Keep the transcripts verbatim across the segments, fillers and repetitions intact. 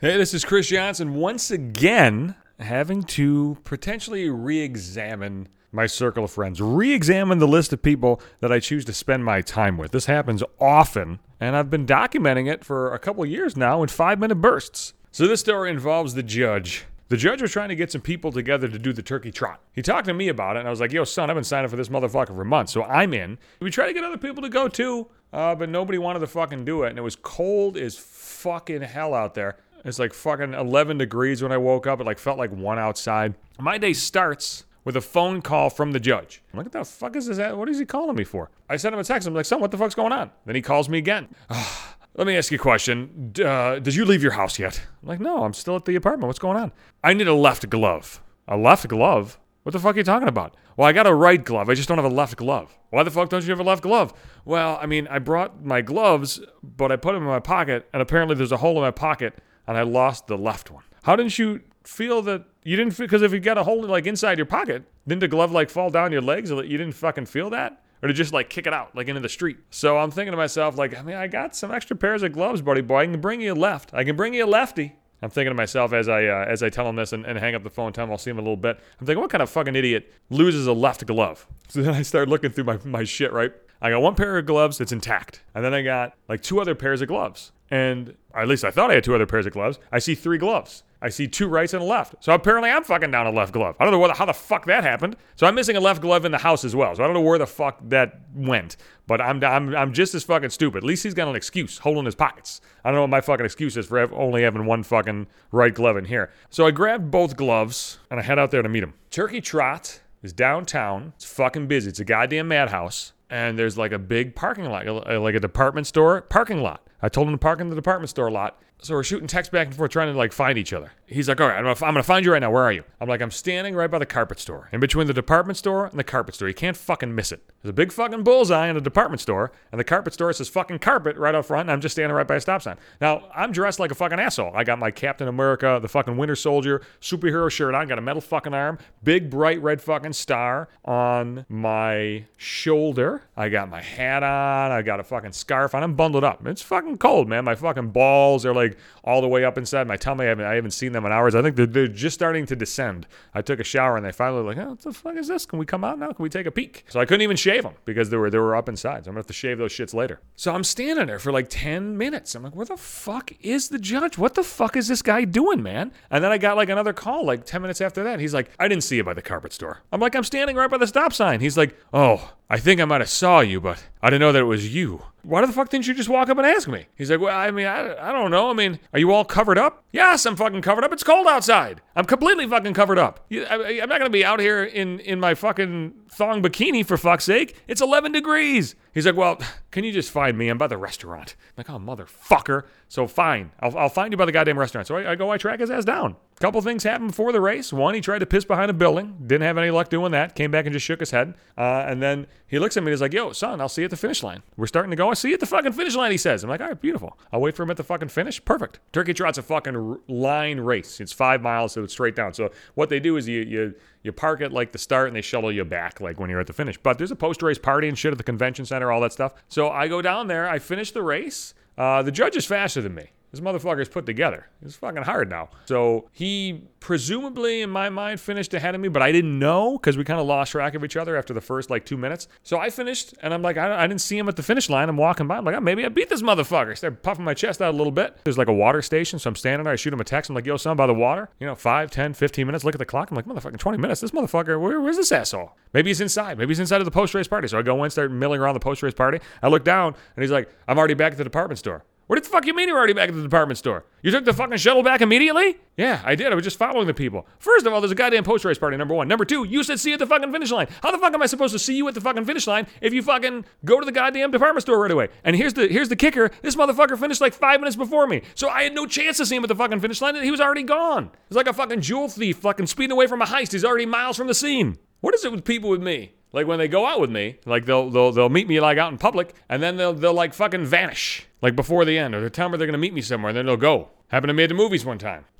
Hey, this is Chris Johnson once again having to potentially re-examine my circle of friends, re-examine the list of people that I choose to spend my time with. This happens often, and I've been documenting it for a couple of years now in five-minute bursts. So this story involves the judge. The judge was trying to get some people together to do the turkey trot. He talked to me about it, and I was like, yo, son, I've been signing for this motherfucker for months, so I'm in. We tried to get other people to go too, uh, but nobody wanted to fucking do it, and it was cold as fucking hell out there. It's like fucking eleven degrees when I woke up. It like felt like one outside. My day starts with a phone call from the judge. I'm like, what the fuck is this? What is he calling me for? I sent him a text. I'm like, son, what the fuck's going on? Then he calls me again. Let me ask you a question. Uh, did you leave your house yet? I'm like, no, I'm still at the apartment. What's going on? I need a left glove. A left glove? What the fuck are you talking about? Well, I got a right glove. I just don't have a left glove. Why the fuck don't you have a left glove? Well, I mean, I brought my gloves, but I put them in my pocket, and apparently there's a hole in my pocket, and I lost the left one. How didn't you feel that you didn't feel, because if you got a hole like inside your pocket, didn't the glove like fall down your legs? You didn't fucking feel that? Or to just like kick it out like into the street? So I'm thinking to myself like, I mean, I got some extra pairs of gloves, buddy boy. I can bring you a left. I can bring you a lefty. I'm thinking to myself as I uh, as I tell him this and, and hang up the phone, tell him I'll see him in a little bit. I'm thinking, what kind of fucking idiot loses a left glove? So then I start looking through my, my shit, right? I got one pair of gloves that's intact. And then I got like two other pairs of gloves. And or at least I thought I had two other pairs of gloves. I see three gloves. I see two rights and a left. So apparently I'm fucking down a left glove. I don't know what, how the fuck that happened. So I'm missing a left glove in the house as well. So I don't know where the fuck that went. But I'm I'm I'm just as fucking stupid. At least he's got an excuse holding his pockets. I don't know what my fucking excuse is for only having one fucking right glove in here. So I grabbed both gloves and I head out there to meet him. Turkey Trot is downtown. It's fucking busy. It's a goddamn madhouse. And there's like a big parking lot, like a department store parking lot. I told him to park in the department store lot. So we're shooting texts back and forth trying to like find each other. He's like, all right, I'm gonna, I'm gonna find you right now. Where are you? I'm like, I'm standing right by the carpet store. In between the department store and the carpet store. You can't fucking miss it. There's a big fucking bullseye in the department store. And the carpet store says fucking carpet right out front. And I'm just standing right by a stop sign. Now, I'm dressed like a fucking asshole. I got my Captain America, the fucking Winter Soldier superhero shirt on. Got a metal fucking arm. Big bright red fucking star on my shoulder. I got my hat on. I got a fucking scarf on. I'm bundled up. It's fucking cold, man. My fucking balls are like all the way up inside my tummy. I haven't, I haven't seen them in hours. I think they're, they're just starting to descend. I took a shower and they finally were like, oh, what the fuck is this? Can we come out now? Can we take a peek? So I couldn't even shave them because they were they were up inside. So I'm gonna have to shave those shits later. So I'm standing there for like ten minutes. I'm like, where the fuck is the judge? What the fuck is this guy doing, man? And then I got like another call like ten minutes after that. He's like, I didn't see you by the carpet store. I'm like, I'm standing right by the stop sign. He's like, oh, I think I might have saw you, but I didn't know that it was you. Why the fuck didn't you just walk up and ask me? He's like, well, I mean, I, I don't know. I mean, are you all covered up? Yes, I'm fucking covered up. It's cold outside. I'm completely fucking covered up. You, I, I'm not going to be out here in, in my fucking thong bikini, for fuck's sake. It's eleven degrees. He's like, well, can you just find me? I'm by the restaurant. I'm like, oh, motherfucker. So fine. I'll, I'll find you by the goddamn restaurant. So I, I go, I track his ass down. A couple things happened before the race. One, he tried to piss behind a building. Didn't have any luck doing that. Came back and just shook his head. Uh, and then he looks at me and he's like, yo, son, I'll see you at the finish line. We're starting to go. I'll see you at the fucking finish line, he says. I'm like, all right, beautiful. I'll wait for him at the fucking finish. Perfect. Turkey Trot's a fucking r- line race. It's five miles, so it's straight down. So what they do is you you you park at like the start and they shuttle you back like when you're at the finish. But there's a post-race party and shit at the convention center, all that stuff. So I go down there. I finish the race. Uh, the judge is faster than me. This motherfucker's put together. It's fucking hard now. So he presumably, in my mind, finished ahead of me, but I didn't know because we kind of lost track of each other after the first like two minutes. So I finished, and I'm like, I, I didn't see him at the finish line. I'm walking by. I'm like, oh, maybe I beat this motherfucker. Started puffing my chest out a little bit. There's like a water station, so I'm standing there. I shoot him a text. I'm like, yo, son, by the water. You know, five, ten, fifteen minutes. Look at the clock. I'm like, motherfucking twenty minutes. This motherfucker, where, where's this asshole? Maybe he's inside. Maybe he's inside of the post-race party. So I go in, start milling around the post-race party. I look down, and he's like, I'm already back at the department store. What the fuck you mean you're already back at the department store? You took the fucking shuttle back immediately? Yeah, I did. I was just following the people. First of all, there's a goddamn post-race party, number one. Number two, you said see you at the fucking finish line. How the fuck am I supposed to see you at the fucking finish line if you fucking go to the goddamn department store right away? And here's the here's the kicker. This motherfucker finished like five minutes before me. So I had no chance to see him at the fucking finish line. He was already gone. It's like a fucking jewel thief fucking speeding away from a heist. He's already miles from the scene. What is it with people with me? Like when they go out with me, like they'll they'll they'll meet me like out in public, and then they'll they'll like fucking vanish, like before the end, or they'll tell me they're gonna meet me somewhere, and then they'll go. Happened to me at the movies one time.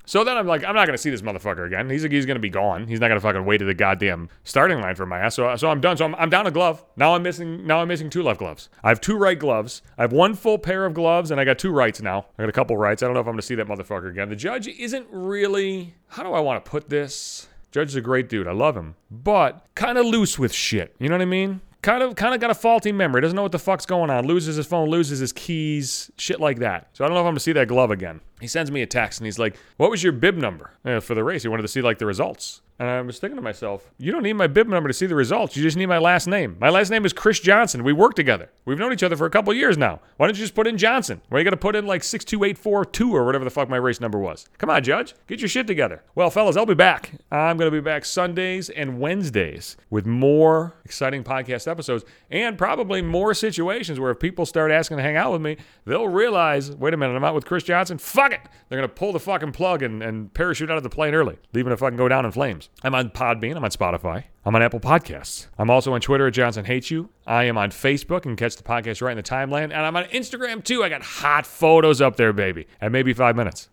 So then I'm like, I'm not going to see this motherfucker again. He's he's going to be gone. He's not going to fucking wait to the goddamn starting line for my ass. So so I'm done. So I'm, I'm down a glove. Now I'm missing now I'm missing two left gloves. I have two right gloves. I have one full pair of gloves and I got two rights now. I got a couple rights. I don't know if I'm going to see that motherfucker again. The judge isn't really, how do I want to put this? Judge is a great dude. I love him. But kind of loose with shit. You know what I mean? Kind of kind of got a faulty memory. Doesn't know what the fuck's going on. Loses his phone, loses his keys, shit like that. So I don't know if I'm going to see that glove again. He sends me a text and he's like, what was your bib number uh, for the race? He wanted to see like the results. And I was thinking to myself, you don't need my bib number to see the results. You just need my last name. My last name is Chris Johnson. We work together. We've known each other for a couple years now. Why don't you just put in Johnson? Why you got to put in like six two eight four two or whatever the fuck my race number was? Come on, Judge. Get your shit together. Well, fellas, I'll be back. I'm going to be back Sundays and Wednesdays with more exciting podcast episodes and probably more situations where if people start asking to hang out with me, they'll realize, wait a minute, I'm out with Chris Johnson. Fuck it. They're going to pull the fucking plug and, and parachute out of the plane early, leaving it fucking go down in flames. I'm on Podbean. I'm on Spotify. I'm on Apple Podcasts. I'm also on Twitter at Johnson Hates You. I am on Facebook and catch the podcast right in the timeline. And I'm on Instagram too. I got hot photos up there, baby. At maybe five minutes.